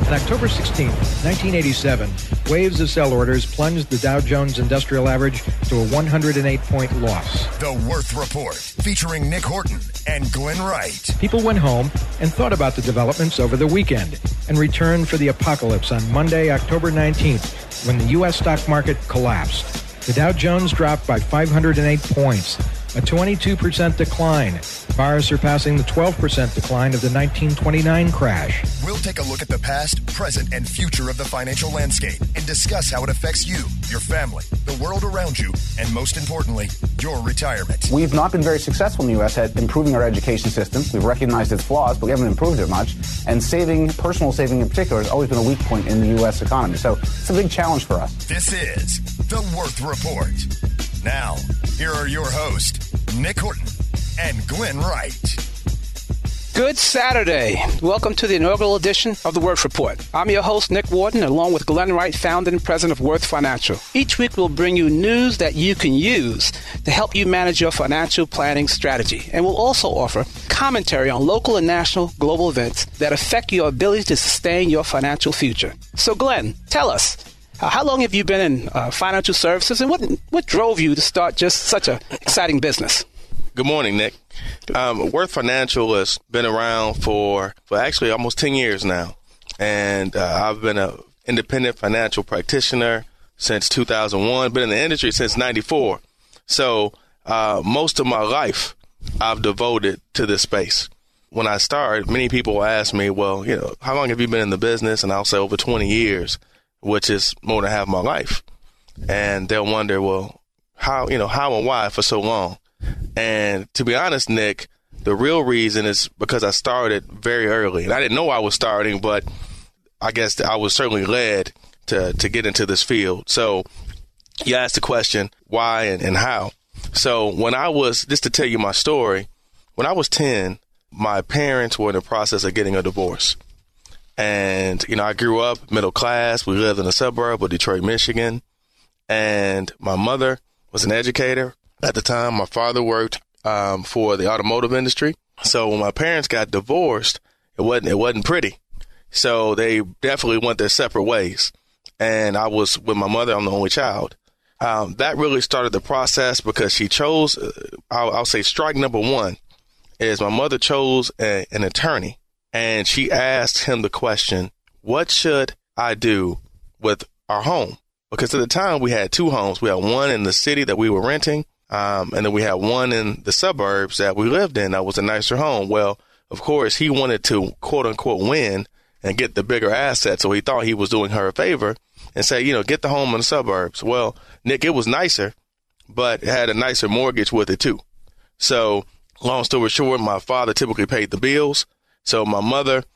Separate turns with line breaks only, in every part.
On October 16, 1987, waves of sell orders plunged the Dow Jones Industrial Average to a 108-point loss.
The Worth Report, featuring Nick Horton and Glenn Wright.
People went home and thought about the developments over the weekend and returned for the apocalypse on Monday, October 19th, when the U.S. stock market collapsed. The Dow Jones dropped by 508 points, a 22% decline, far surpassing the 12% decline of the 1929 crash.
We'll take a look at the past, present, and future of the financial landscape and discuss how it affects you, your family, the world around you, and most importantly, your retirement.
We've not been very successful in the U.S. at improving our education system. We've recognized its flaws, but we haven't improved it much. And personal saving in particular, has always been a weak point in the U.S. economy. So it's a big challenge for us.
This is The Worth Report. Now, here are your hosts, Nick Horton and Glenn Wright.
Good Saturday. Welcome to the inaugural edition of the Worth Report. I'm your host, Nick Warden, along with Glenn Wright, founder and president of Worth Financial. Each week, we'll bring you news that you can use to help you manage your financial planning strategy. And we'll also offer commentary on local and national global events that affect your ability to sustain your financial future. So, Glenn, tell us, how long have you been in financial services, and what drove you to start just such an exciting business?
Good morning, Nick. Worth Financial has been around for actually almost 10 years now. And I've been an independent financial practitioner since 2001, been in the industry since 94. So most of my life I've devoted to this space. When I started, many people will ask me, well, how long have you been in the business? And I'll say over 20 years, which is more than half my life. And they'll wonder, well, how and why for so long? And to be honest, Nick, the real reason is because I started very early. And I didn't know I was starting, but I guess I was certainly led to get into this field. So you asked the question, why and how? So just to tell you my story, when I was 10, my parents were in the process of getting a divorce. And, I grew up middle class. We lived in a suburb of Detroit, Michigan. And my mother was an educator. At the time, my father worked for the automotive industry. So when my parents got divorced, it wasn't pretty. So they definitely went their separate ways. And I was with my mother. I'm the only child. That really started the process because she chose, I'll say strike number one is my mother chose an attorney. And she asked him the question, what should I do with our home? Because at the time we had two homes. We had one in the city that we were renting. And then we had one in the suburbs that we lived in that was a nicer home. Well, of course, he wanted to, quote unquote, win and get the bigger asset. So he thought he was doing her a favor and say, get the home in the suburbs. Well, Nick, it was nicer, but it had a nicer mortgage with it, too. So long story short, my father typically paid the bills. So my mother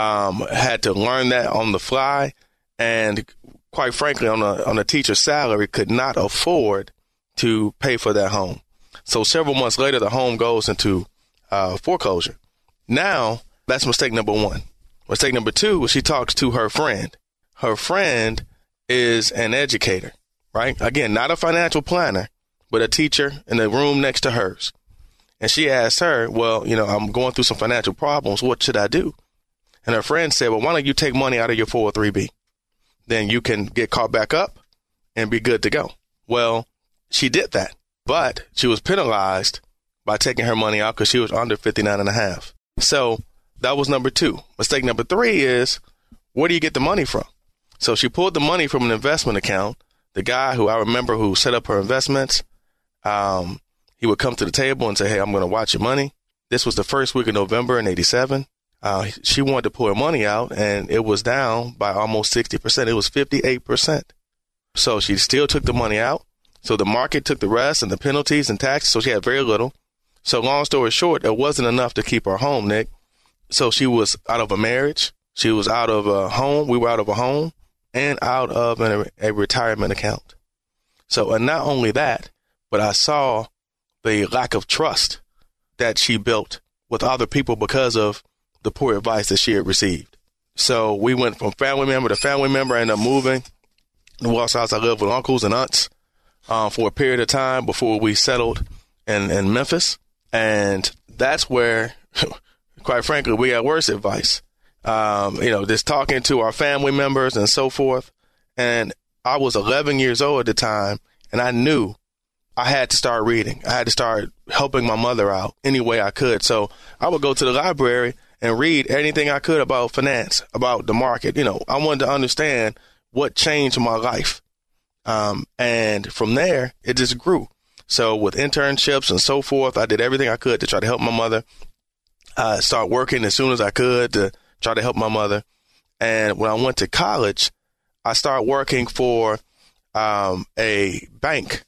had to learn that on the fly. And quite frankly, on a teacher's salary, could not afford to pay for that home. So several months later, the home goes into foreclosure. Now, that's mistake number one. Mistake number two was she talks to her friend. Her friend is an educator, right? Again, not a financial planner, but a teacher in the room next to hers. And she asked her, well, I'm going through some financial problems. What should I do? And her friend said, well, why don't you take money out of your 403B? Then you can get caught back up and be good to go. Well, she did that, but she was penalized by taking her money out because she was under 59.5. So that was number two. Mistake number three is, where do you get the money from? So she pulled the money from an investment account. The guy who I remember who set up her investments, he would come to the table and say, hey, I'm going to watch your money. This was the first week of November in 87. She wanted to pull her money out, and it was down by almost 60%. It was 58%. So she still took the money out. So the market took the rest and the penalties and taxes. So she had very little. So long story short, it wasn't enough to keep her home, Nick. So she was out of a marriage. She was out of a home. We were out of a home and out of a retirement account. So, and not only that, but I saw the lack of trust that she built with other people because of the poor advice that she had received. So we went from family member to family member. I ended up moving. In the West House, I lived with uncles and aunts for a period of time before we settled in Memphis. And that's where, quite frankly, we got worse advice. just talking to our family members and so forth. And I was 11 years old at the time, and I knew I had to start reading. I had to start helping my mother out any way I could. So I would go to the library and read anything I could about finance, about the market. I wanted to understand what changed my life. And from there, it just grew. So with internships and so forth, I did everything I could to try to help my mother. Start working as soon as I could to try to help my mother. And when I went to college, I started working for a bank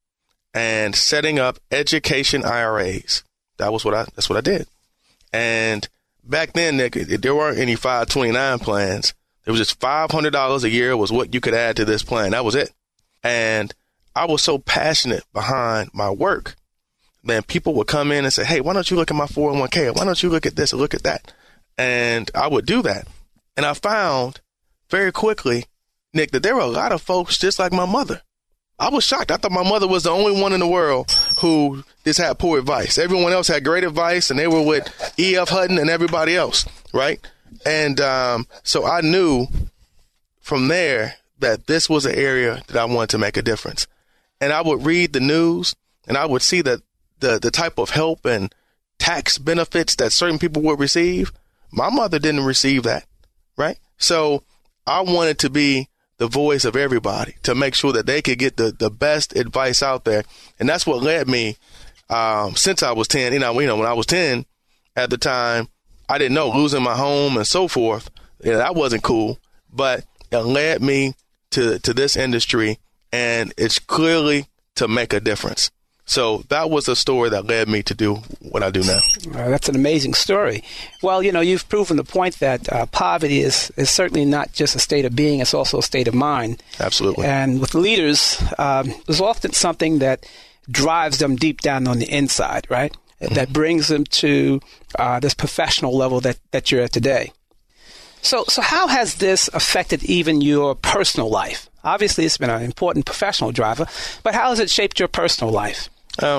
and setting up education IRAs. That's what I did. And back then, Nick, there weren't any 529 plans. It was just $500 a year was what you could add to this plan. That was it. And I was so passionate behind my work. Then people would come in and say, hey, why don't you look at my 401k? Why don't you look at this or look at that? And I would do that. And I found very quickly, Nick, that there were a lot of folks just like my mother. I was shocked. I thought my mother was the only one in the world who just had poor advice. Everyone else had great advice, and they were with E.F. Hutton and everybody else, right? And so I knew from there that this was an area that I wanted to make a difference. And I would read the news, and I would see that the type of help and tax benefits that certain people would receive, my mother didn't receive that, right? So I wanted to be the voice of everybody to make sure that they could get the best advice out there. And that's what led me since I was 10. When I was 10 at the time, I didn't know, losing my home and so forth. That wasn't cool, but it led me to this industry, and it's clearly to make a difference. So that was a story that led me to do what I do now.
That's an amazing story. Well, you've proven the point that poverty is certainly not just a state of being, it's also a state of mind.
Absolutely.
And with leaders, there's often something that drives them deep down on the inside, right? Mm-hmm. That brings them to this professional level that you're at today. So how has this affected even your personal life? Obviously, it's been an important professional driver, but how has it shaped your personal life?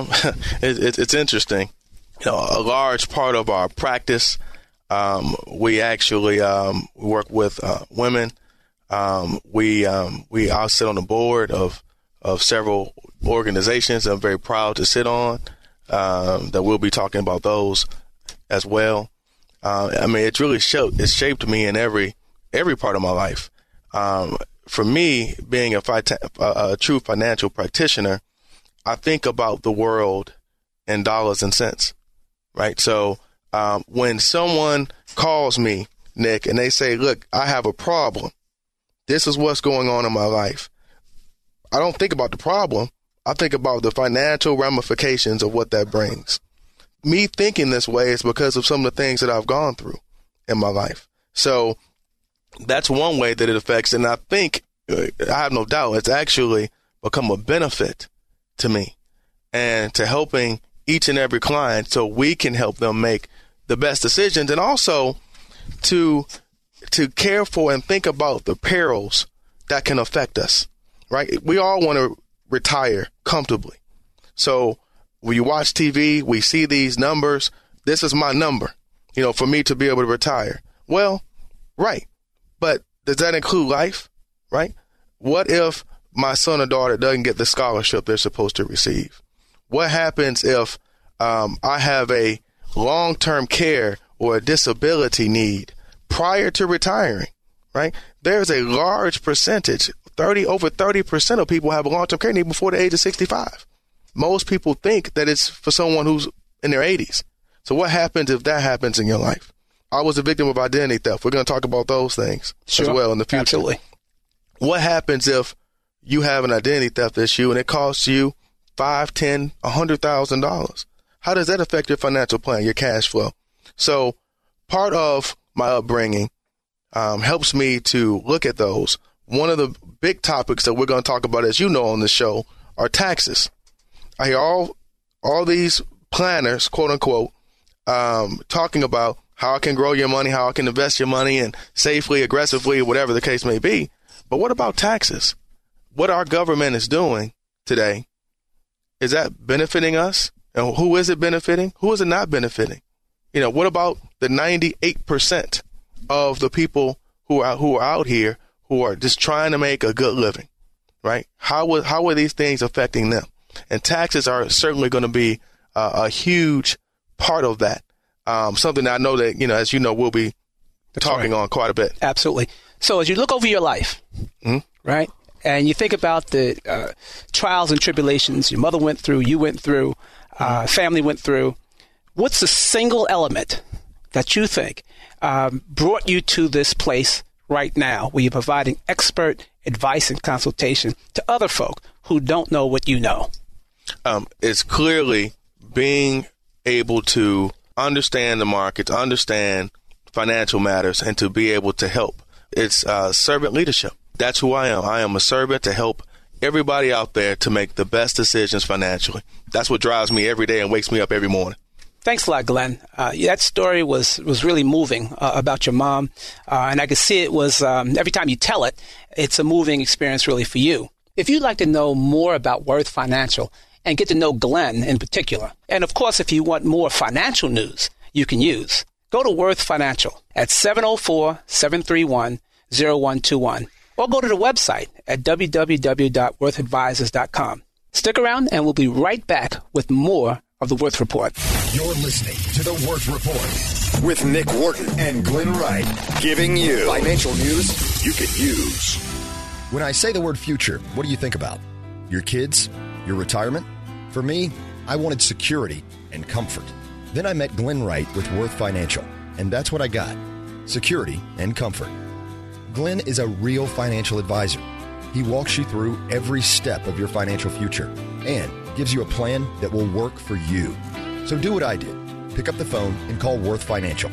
It's interesting. A large part of our practice, we actually work with women. I'll sit on the board of several organizations I'm very proud to sit on. That we'll be talking about those as well. It's really shaped me in every part of my life. For me, being a true financial practitioner, I think about the world in dollars and cents, right? So when someone calls me, Nick, and they say, look, I have a problem. This is what's going on in my life. I don't think about the problem. I think about the financial ramifications of what that brings. Me thinking this way is because of some of the things that I've gone through in my life. So that's one way that it affects. And I think, I have no doubt, it's actually become a benefit to me and to helping each and every client so we can help them make the best decisions, and also to care for and think about the perils that can affect us, right? We all want to retire comfortably. So when you watch TV, we see these numbers. This is my number, for me to be able to retire. Well, right. But does that include life, right? What if my son or daughter doesn't get the scholarship they're supposed to receive? What happens if I have a long-term care or a disability need prior to retiring, right? There's a large percentage, over 30% of people have a long-term care need before the age of 65. Most people think that it's for someone who's in their 80s. So what happens if that happens in your life? I was a victim of identity theft. We're going to talk about those things as well in the future.
Absolutely.
What happens if you have an identity theft issue and it costs you $5,000, $10,000, $100,000? How does that affect your financial plan, your cash flow? So part of my upbringing helps me to look at those. One of the big topics that we're going to talk about, as you know, on the show are taxes. I hear all these planners, quote unquote, talking about how I can grow your money, how I can invest your money and safely, aggressively, whatever the case may be. But what about taxes? What our government is doing today, is that benefiting us? And who is it benefiting? Who is it not benefiting? What about the 98% of the people who are out here who are just trying to make a good living, right? How are these things affecting them? And taxes are certainly going to be a huge part of that. Something that I know that, as you know, we'll be talking on quite a bit.
Absolutely. So as you look over your life, right, and you think about the trials and tribulations your mother went through, you went through, family went through, what's the single element that you think brought you to this place right now where you're providing expert advice and consultation to other folk who don't know what you know?
It's clearly being able to understand the markets, understand financial matters, and to be able to help. It's servant leadership. That's who I am. I am a servant to help everybody out there to make the best decisions financially. That's what drives me every day and wakes me up every morning.
Thanks a lot, Glenn. That story was really moving about your mom, and I could see it was every time you tell it, it's a moving experience really for you. If you'd like to know more about Worth Financial and get to know Glenn in particular, and of course, if you want more financial news you can use, go to Worth Financial at 704-731-0121 or go to the website at www.worthadvisors.com. Stick around and we'll be right back with more of the Worth Report.
You're listening to the Worth Report with Nick Wharton and Glenn Wright, giving you financial news you can use. When I say the word future, what do you think about? Your kids? Your retirement? For me, I wanted security and comfort. Then I met Glenn Wright with Worth Financial, and that's what I got: security and comfort. Glenn is a real financial advisor. He walks you through every step of your financial future and gives you a plan that will work for you. So do what I did. Pick up the phone and call Worth Financial,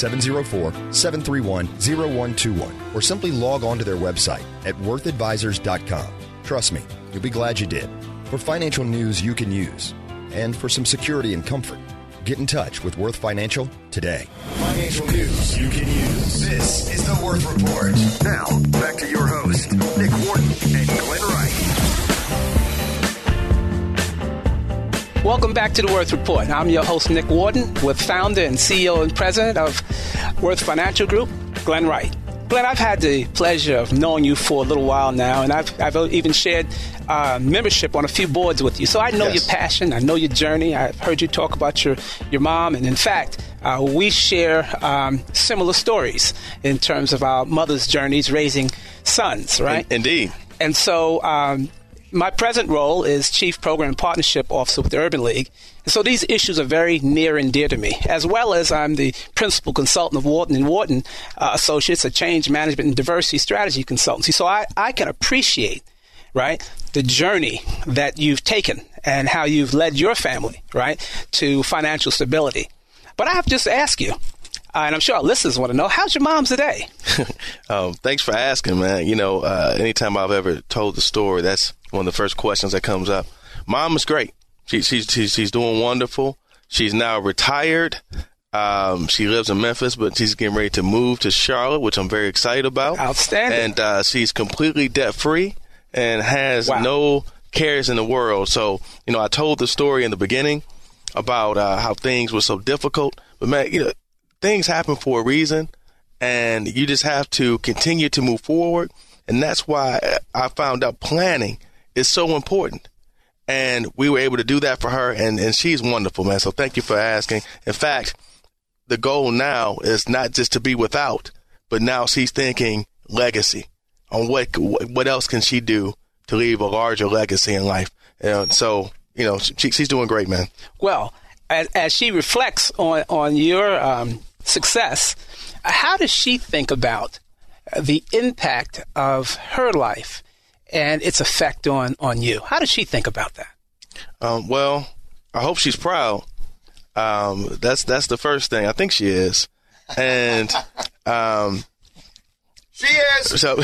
704-731-0121, or simply log on to their website at worthadvisors.com. Trust me, you'll be glad you did. For financial news you can use, and for some security and comfort, get in touch with Worth Financial today. Financial news you can use. This is the Worth Report. Now, back to your host, Nick Wharton and Glenn Wright.
Welcome back to the Worth Report. I'm your host, Nick Wharton, with founder and CEO and president of Worth Financial Group, Glenn Wright. Glenn, I've had the pleasure of knowing you for a little while now, and I've even shared membership on a few boards with you. So I know your passion. I know your journey. I've heard you talk about your mom. And in fact, we share similar stories in terms of our mother's journeys raising sons, right?
Indeed.
And so my present role is Chief Program and Partnership Officer with the Urban League. And so these issues are very near and dear to me, as well as I'm the Principal Consultant of Wharton & Wharton Associates, a change management and diversity strategy consultancy. So I can appreciate, right, the journey that you've taken and how you've led your family, right, to financial stability. But I have to just ask you, and I'm sure our listeners want to know, how's your mom today?
Thanks for asking, man. Anytime I've ever told the story, that's one of the first questions that comes up. Mom is great. She's doing wonderful. She's now retired. She lives in Memphis, but she's getting ready to move to Charlotte, which I'm very excited about.
Outstanding.
And she's completely debt-free and has no cares in the world. So, I told the story in the beginning about how things were so difficult. But, man, things happen for a reason, and you just have to continue to move forward. And that's why I found out planning is so important. And we were able to do that for her, and she's wonderful, man. So thank you for asking. In fact, the goal now is not just to be without, but now she's thinking legacy on what else can she do to leave a larger legacy in life. And so, she's doing great, man.
Well, as she reflects on your success, how does she think about the impact of her life and its effect on you? How does she think about that?
Well, I hope she's proud. That's the first thing. I think she is. And
she is.
So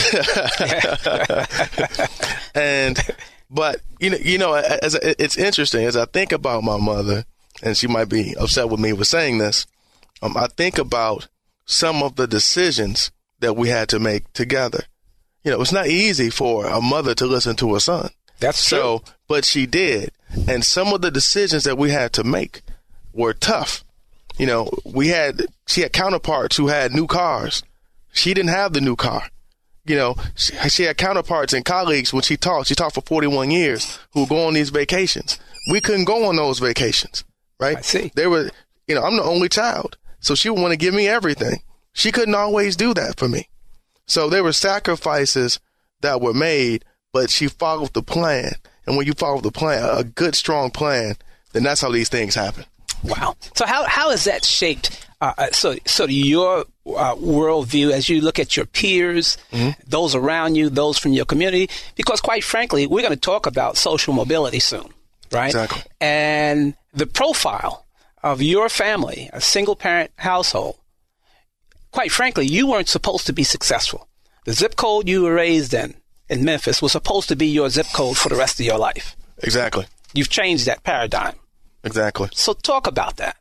but it's interesting as I think about my mother, and she might be upset with me for saying this. I think about some of the decisions that we had to make together. It's not easy for a mother to listen to her son.
That's true.
So, but she did. And some of the decisions that we had to make were tough. She had counterparts who had new cars, She didn't have the new car. You know, she had counterparts and colleagues when she taught for 41 years who would go on these vacations. We couldn't go on those vacations, right?
I see.
They were, you know, I'm the only child. So she would want to give me everything. She couldn't always do that for me. So there were sacrifices that were made, but she followed the plan. And when you follow the plan, a good, strong plan, then that's how these things happen.
Wow. So how has that shaped so your worldview as you look at your peers, those around you, those from your community? Because quite frankly, we're going to talk about social mobility soon, right?
Exactly.
And the profile of your family, a single-parent household, quite frankly, you weren't supposed to be successful. The zip code you were raised in Memphis was supposed to be your zip code for the rest of your life.
Exactly.
You've changed that paradigm.
Exactly.
So talk about that.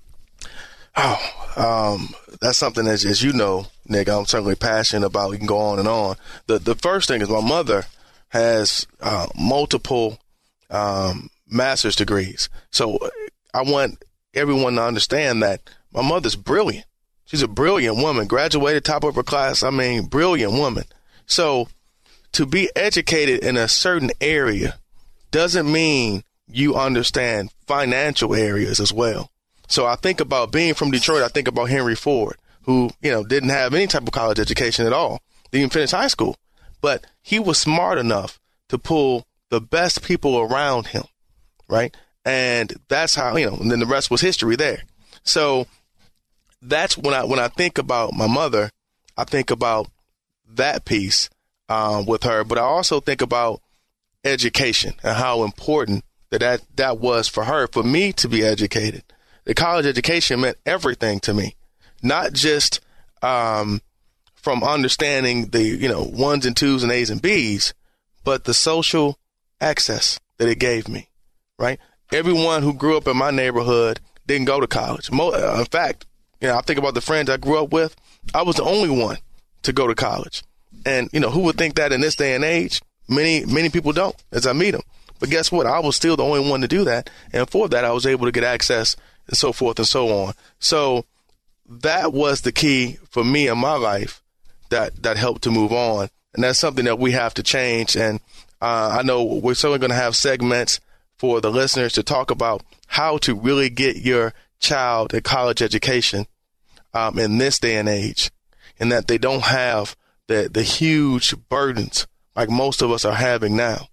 That's something, as you know, Nick, I'm certainly passionate about. We can go on and on. The first thing is my mother has multiple master's degrees. So I want everyone to understand that my mother's brilliant. She's a brilliant woman, graduated top of her class. I mean, brilliant woman. So to be educated in a certain area doesn't mean you understand financial areas as well. So I think about being from Detroit. I think about Henry Ford, who, you know, didn't have any type of college education at all. Didn't even finish high school, but he was smart enough to pull the best people around him. Right. And that's how, you know, and then the rest was history there. So that's when I think about my mother, I think about that piece with her. But I also think about education and how important that was for her, for me to be educated. The college education meant everything to me, not just from understanding the, you know, 1s and 2s and A's and B's, but the social access that it gave me, right? Everyone who grew up in my neighborhood didn't go to college. In fact, you know, I think about the friends I grew up with. I was the only one to go to college. And, you know, who would think that in this day and age? Many people don't, as I meet them. But guess what? I was still the only one to do that. And for that, I was able to get access and so forth and so on. So that was the key for me in my life that helped to move on. And that's something that we have to change. And I know we're certainly going to have segments for the listeners to talk about how to really get your child a college education in this day and age, and that they don't have the huge burdens like most of us are having now.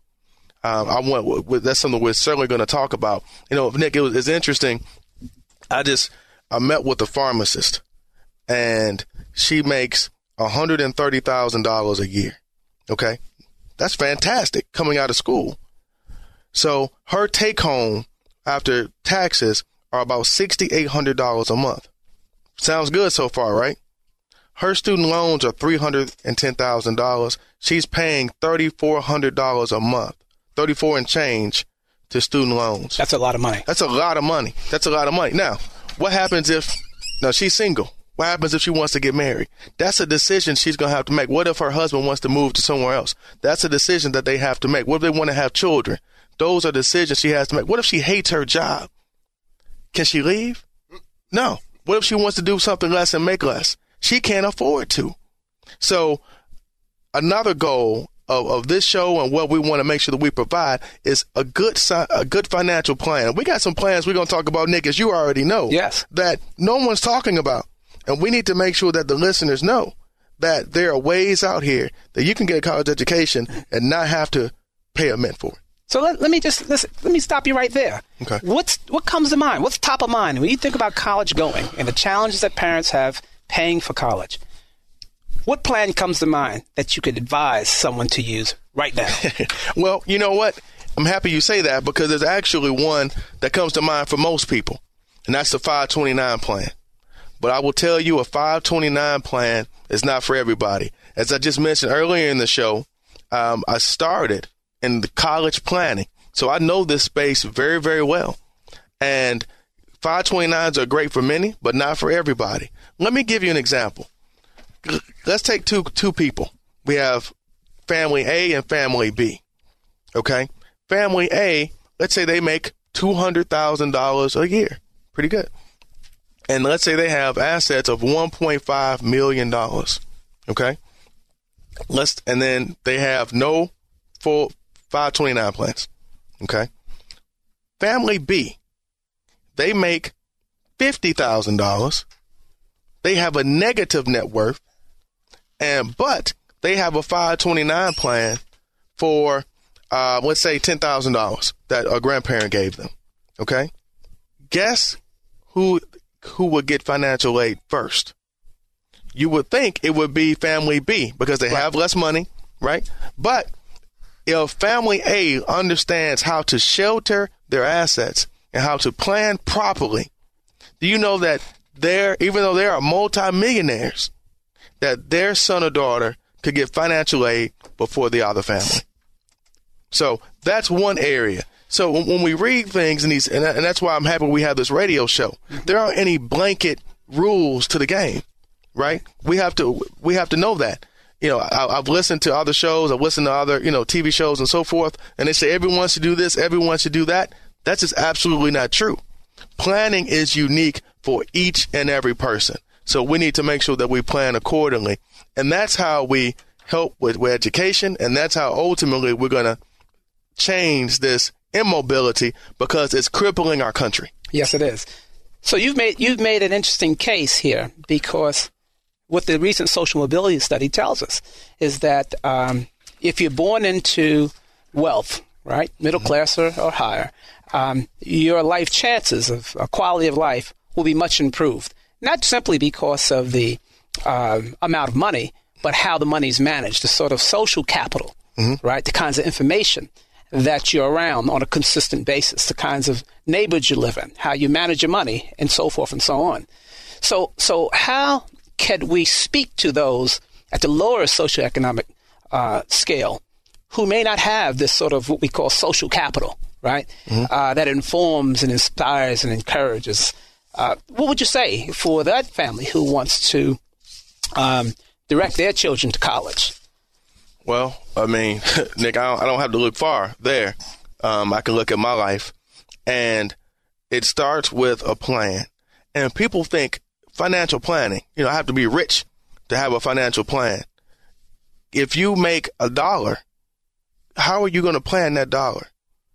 That's something we're certainly going to talk about. You know, Nick, it's interesting. I met with a pharmacist, and she makes $130,000 a year. Okay. That's fantastic coming out of school. So her take home after taxes are about $6,800 a month. Sounds good so far, right? Her student loans are $310,000. She's paying $3,400 a month, 34 and change to student loans.
That's a lot of money.
That's a lot of money. Now, what happens if she's single? What happens if she wants to get married? That's a decision she's going to have to make. What if her husband wants to move to somewhere else? That's a decision that they have to make. What if they want to have children? Those are decisions she has to make. What if she hates her job? Can she leave? No. What if she wants to do something less and make less? She can't afford to. So another goal of this show and what we want to make sure that we provide is a good financial plan. We got some plans we're going to talk about, Nick, as you already know.
Yes. That
no one's talking about. And we need to make sure that the listeners know that there are ways out here that you can get a college education and not have to pay a mint for it.
So let me stop you right there.
Okay.
What comes to mind? What's top of mind when you think about college going and the challenges that parents have paying for college? What plan comes to mind that you could advise someone to use right now?
Well, you know what? I'm happy you say that because there's actually one that comes to mind for most people, and that's the 529 plan. But I will tell you, a 529 plan is not for everybody. As I just mentioned earlier in the show, I started in the college planning. So I know this space very, very well. And 529s are great for many, but not for everybody. Let me give you an example. Let's take two people. We have family A and family B. Okay? Family A, let's say they make $200,000 a year. Pretty good. And let's say they have assets of $1.5 million. Okay. And then they have no full 529 plans. Okay. Family B, they make $50,000. They have a negative net worth, but they have a 529 plan for, let's say, $10,000 that a grandparent gave them. Okay. Guess who would get financial aid first? You would think it would be family B because they have less money, right? But if family A understands how to shelter their assets and how to plan properly, do you know that even though they are multimillionaires, that their son or daughter could get financial aid before the other family? So that's one area. So when we read things and that's why I'm happy we have this radio show. There aren't any blanket rules to the game. Right? We have to know that. You know, I've listened to other shows, I've listened to other, TV shows and so forth, and they say everyone should do this, everyone should do that. That's just absolutely not true. Planning is unique for each and every person. So we need to make sure that we plan accordingly. And that's how we help with education, and that's how ultimately we're going to change this immobility because it's crippling our country.
Yes, it is. So you've made an interesting case here because what the recent social mobility study tells us is that if you're born into wealth, right, middle class or higher, your life chances of quality of life will be much improved, not simply because of the amount of money, but how the money is managed, the sort of social capital, right, the kinds of information that you're around on a consistent basis, the kinds of neighborhoods you live in, how you manage your money, and so forth and so on. So how can we speak to those at the lower socioeconomic scale who may not have this sort of what we call social capital, right, that informs and inspires and encourages? What would you say for that family who wants to direct their children to college?
Well, I mean, Nick, I don't have to look far there. I can look at my life, and it starts with a plan. And people think financial planning, I have to be rich to have a financial plan. If you make $1, how are you going to plan that $1?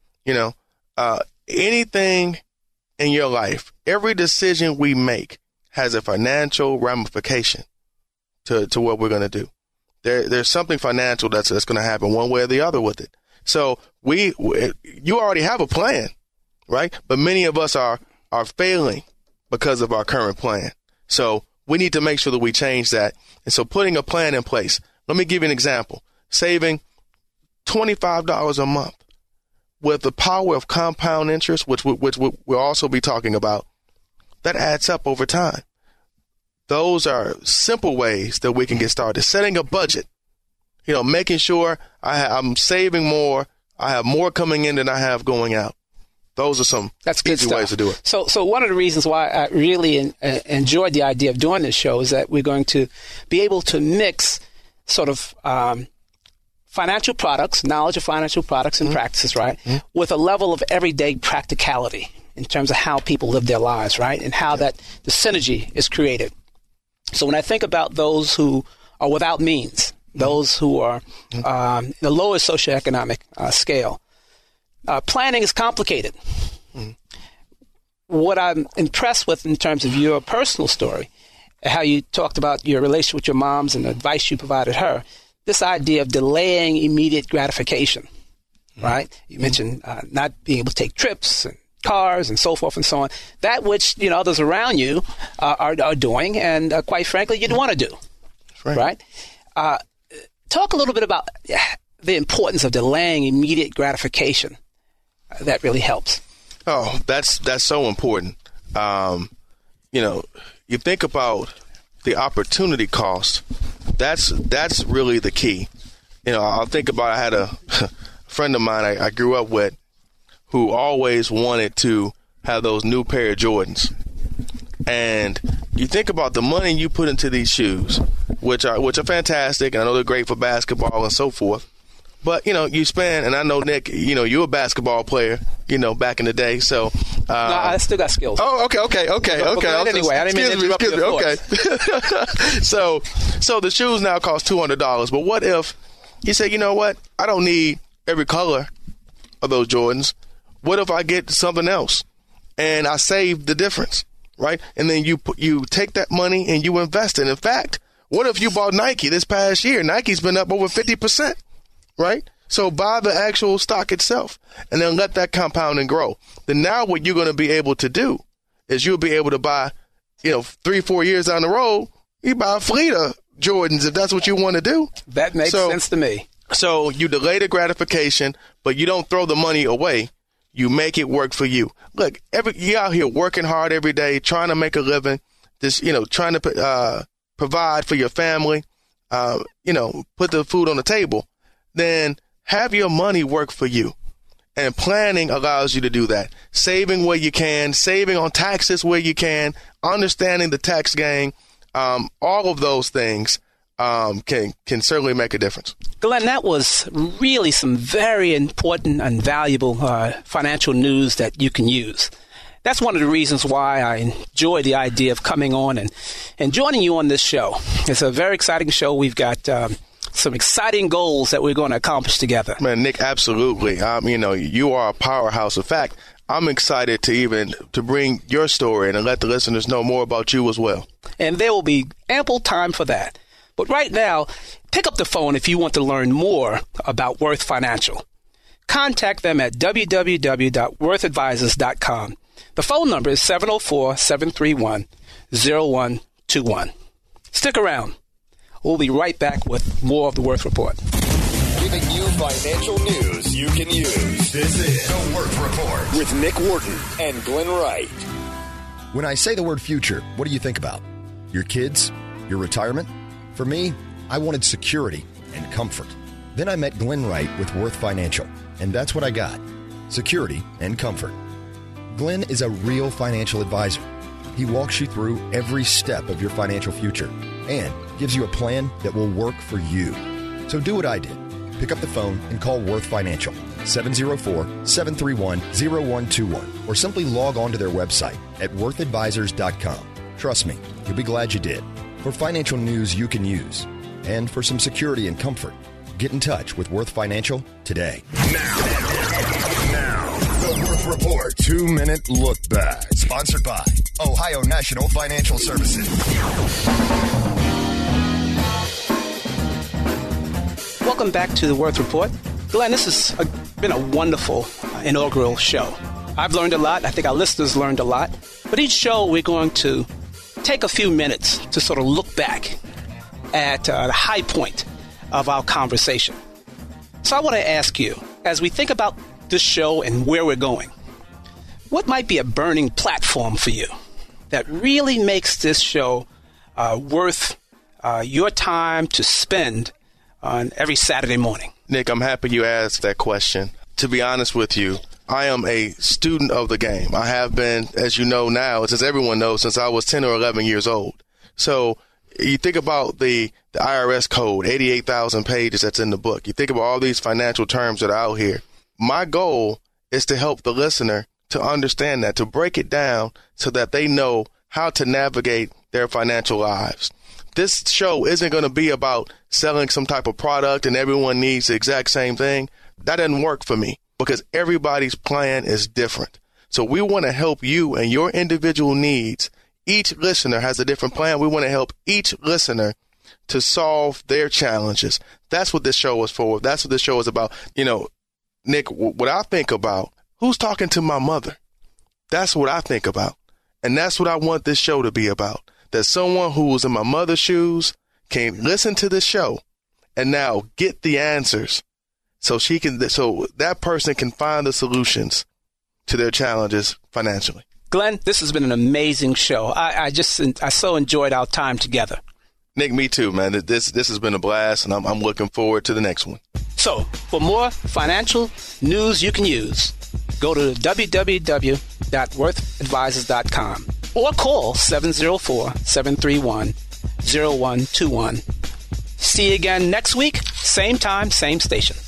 Anything in your life, every decision we make has a financial ramification to what we're going to do. There's something financial that's going to happen one way or the other with it. So you already have a plan, right? But many of us are failing because of our current plan. So we need to make sure that we change that. And so putting a plan in place. Let me give you an example. Saving $25 a month with the power of compound interest, which we'll also be talking about, that adds up over time. Those are simple ways that we can get started. Setting a budget, making sure I'm saving more. I have more coming in than I have going out. Those are some easy ways to do it.
So one of the reasons why I really enjoyed the idea of doing this show is that we're going to be able to mix sort of financial products, knowledge of financial products and practices, right, with a level of everyday practicality in terms of how people live their lives, right, and how that the synergy is created. So when I think about those who are without means, those who are in the lowest socioeconomic scale, planning is complicated. What I'm impressed with in terms of your personal story, how you talked about your relationship with your moms and the advice you provided her, this idea of delaying immediate gratification, right? You mentioned not being able to take trips and cars and so forth and so on, that which others around you are doing, and quite frankly, you'd want to do, right? Talk a little bit about the importance of delaying immediate gratification. That really helps.
Oh, that's so important. You think about the opportunity cost. That's really the key. I'll think about, I had a friend of mine I grew up with who always wanted to have those new pair of Jordans. And you think about the money you put into these shoes, which are fantastic, and I know they're great for basketball and so forth. But, you spend, and I know, Nick, you're a basketball player, back in the day. So,
no, I still got skills.
Oh, okay.
Anyway, I didn't mean to interrupt your
thoughts. So the shoes now cost $200. But what if you say, you know what? I don't need every color of those Jordans. What if I get something else and I save the difference, right? And then you take that money and you invest it. In fact, what if you bought Nike this past year? Nike's been up over 50%, right? So buy the actual stock itself and then let that compound and grow. Then now what you're going to be able to do is you'll be able to buy, 3-4 years down the road, you buy a fleet of Jordans if that's what you want to do.
That makes sense to me.
So you delay the gratification, but you don't throw the money away. You make it work for you. Look, you out here working hard every day, trying to make a living, just, trying to provide for your family, put the food on the table. Then have your money work for you. And planning allows you to do that. Saving where you can, saving on taxes where you can, understanding the tax game, all of those things can certainly make a difference.
Glenn, that was really some very important and valuable financial news that you can use. That's one of the reasons why I enjoy the idea of coming on and joining you on this show. It's a very exciting show. We've got some exciting goals that we're going to accomplish together.
Man, Nick, absolutely. You are a powerhouse. In fact, I'm excited to bring your story and let the listeners know more about you as well.
And there will be ample time for that. But right now, pick up the phone if you want to learn more about Worth Financial. Contact them at www.worthadvisors.com. The phone number is 704-731-0121. Stick around. We'll be right back with more of the Worth Report.
Giving you financial news you can use. This is the Worth Report with Nick Wharton and Glenn Wright. When I say the word future, what do you think about? Your kids? Your retirement? For me, I wanted security and comfort. Then I met Glenn Wright with Worth Financial, and that's what I got. Security and comfort. Glenn is a real financial advisor. He walks you through every step of your financial future and gives you a plan that will work for you. So do what I did. Pick up the phone and call Worth Financial, 704-731-0121, or simply log on to their website at worthadvisors.com. Trust me, you'll be glad you did. For financial news you can use, and for some security and comfort, get in touch with Worth Financial today. Now, the Worth Report 2-minute look back. Sponsored by Ohio National Financial Services.
Welcome back to the Worth Report. Glenn, this has been a wonderful inaugural show. I've learned a lot. I think our listeners learned a lot. But each show, we're going to take a few minutes to sort of look back at the high point of our conversation. So I want to ask you, as we think about this show and where we're going, what might be a burning platform for you that really makes this show worth your time to spend on every Saturday morning?
Nick, I'm happy you asked that question. To be honest with you, I am a student of the game. I have been, as you know now, as everyone knows, since I was 10 or 11 years old. So you think about the IRS code, 88,000 pages that's in the book. You think about all these financial terms that are out here. My goal is to help the listener to understand that, to break it down so that they know how to navigate their financial lives. This show isn't going to be about selling some type of product and everyone needs the exact same thing. That doesn't work for me because everybody's plan is different. So we want to help you and your individual needs. Each listener has a different plan. We want to help each listener to solve their challenges. That's what this show is for. That's what this show is about. Nick, what I think about, who's talking to my mother? That's what I think about. And that's what I want this show to be about. That someone who was in my mother's shoes can listen to this show and now get the answers so that person can find the solutions to their challenges financially.
Glenn, this has been an amazing show. I so enjoyed our time together.
Nick, me too, man. This has been a blast, and I'm looking forward to the next one.
So, for more financial news you can use, go to www.worthadvisors.com or call 704-731-0121. See you again next week, same time, same station.